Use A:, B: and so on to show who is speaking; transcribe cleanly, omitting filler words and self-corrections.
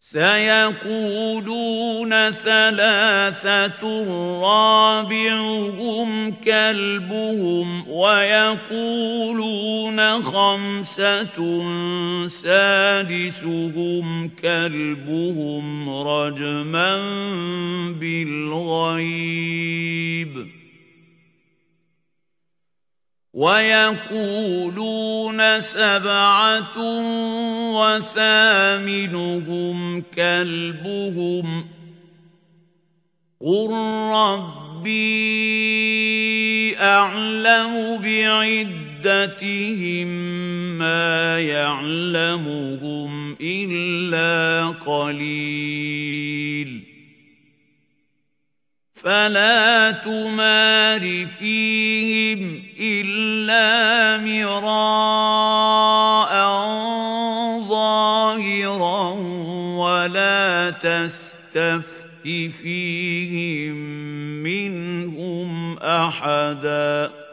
A: سيقولون ثلاثة رابعهم كلبهم ويقولون خمسة سادسهم كلبهم رجما بالغيب ويقولون سبعة وثامنهم كلبهم قل ربي أعلم بعدتهم ما يعلمهم إلا قليل فلا تمار فيهم إلا مراء ظاهرا ولا تستفت فيهم منهم أحدا